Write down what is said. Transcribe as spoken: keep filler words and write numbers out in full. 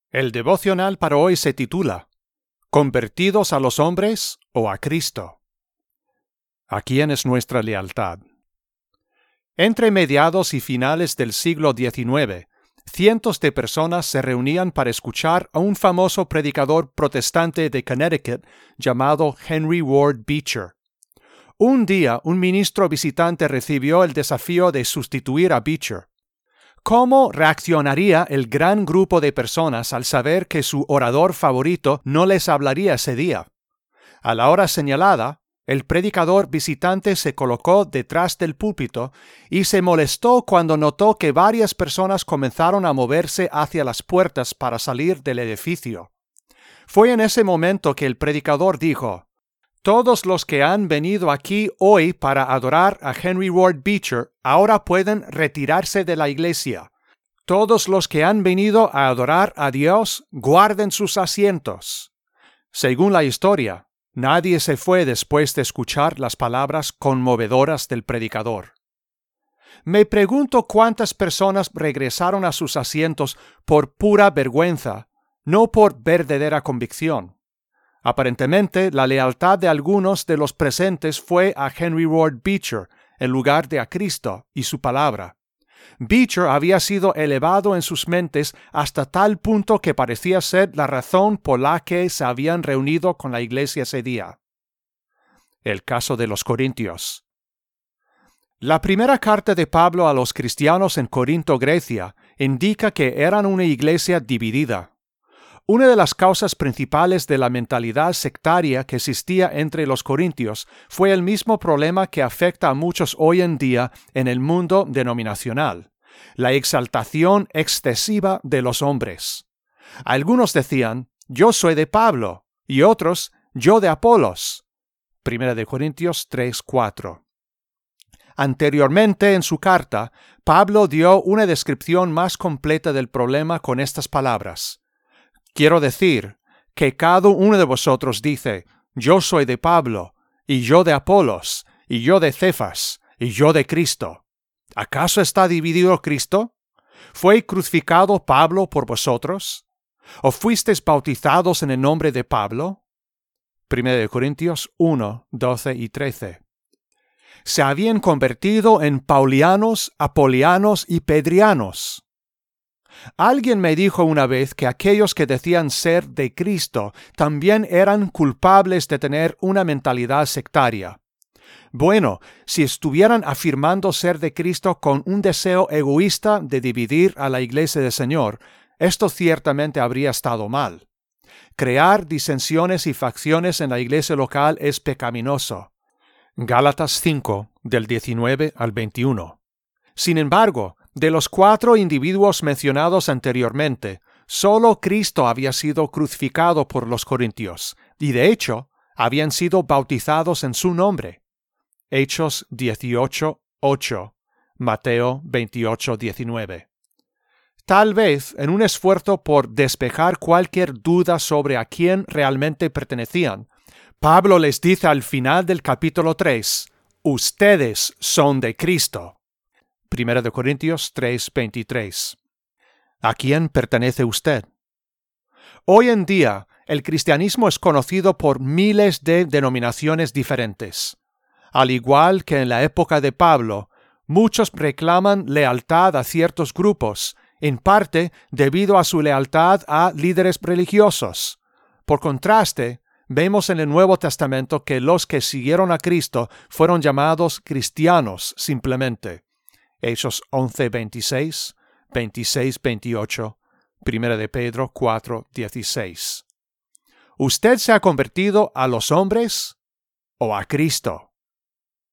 El devocional para hoy se titula ¿Convertidos a los hombres o a Cristo? ¿A quién es nuestra lealtad? Entre mediados y finales del siglo diecinueve, cientos de personas se reunían para escuchar a un famoso predicador protestante de Connecticut llamado Henry Ward Beecher. Un día, un ministro visitante recibió el desafío de sustituir a Beecher. ¿Cómo reaccionaría el gran grupo de personas al saber que su orador favorito no les hablaría ese día? A la hora señalada, el predicador visitante se colocó detrás del púlpito y se molestó cuando notó que varias personas comenzaron a moverse hacia las puertas para salir del edificio. Fue en ese momento que el predicador dijo: «Todos los que han venido aquí hoy para adorar a Henry Ward Beecher ahora pueden retirarse de la iglesia. Todos los que han venido a adorar a Dios guarden sus asientos». Según la historia, nadie se fue después de escuchar las palabras conmovedoras del predicador. Me pregunto cuántas personas regresaron a sus asientos por pura vergüenza, no por verdadera convicción. Aparentemente, la lealtad de algunos de los presentes fue a Henry Ward Beecher en lugar de a Cristo y su palabra. Beecher había sido elevado en sus mentes hasta tal punto que parecía ser la razón por la que se habían reunido con la iglesia ese día. El caso de los Corintios. La primera carta de Pablo a los cristianos en Corinto, Grecia, indica que eran una iglesia dividida. Una de las causas principales de la mentalidad sectaria que existía entre los corintios fue el mismo problema que afecta a muchos hoy en día en el mundo denominacional: la exaltación excesiva de los hombres. Algunos decían: «Yo soy de Pablo», y otros: «Yo de Apolos». Primera de Corintios tres, cuatro. Anteriormente en su carta, Pablo dio una descripción más completa del problema con estas palabras: «Quiero decir que cada uno de vosotros dice: yo soy de Pablo, y yo de Apolos, y yo de Cefas, y yo de Cristo». ¿Acaso está dividido Cristo? ¿Fue crucificado Pablo por vosotros? ¿O fuisteis bautizados en el nombre de Pablo? Primera de Corintios uno, doce y trece. Se habían convertido en paulianos, apolianos y pedrianos. Alguien me dijo una vez que aquellos que decían ser de Cristo también eran culpables de tener una mentalidad sectaria. Bueno, si estuvieran afirmando ser de Cristo con un deseo egoísta de dividir a la iglesia del Señor, esto ciertamente habría estado mal. Crear disensiones y facciones en la iglesia local es pecaminoso. Gálatas cinco, del diecinueve al veintiuno. Sin embargo, de los cuatro individuos mencionados anteriormente, solo Cristo había sido crucificado por los corintios, y de hecho, habían sido bautizados en su nombre. Hechos dieciocho, ocho, Mateo veintiocho, diecinueve. Tal vez, en un esfuerzo por despejar cualquier duda sobre a quién realmente pertenecían, Pablo les dice al final del capítulo tres: «Ustedes son de Cristo». Primera de Corintios tres, veintitrés. ¿A quién pertenece usted? Hoy en día, el cristianismo es conocido por miles de denominaciones diferentes. Al igual que en la época de Pablo, muchos reclaman lealtad a ciertos grupos, en parte debido a su lealtad a líderes religiosos. Por contraste, vemos en el Nuevo Testamento que los que siguieron a Cristo fueron llamados cristianos simplemente. Hechos once, veintiséis, veintiséis, veintiocho, Primera de Pedro cuatro, dieciséis. ¿Usted se ha convertido a los hombres o a Cristo?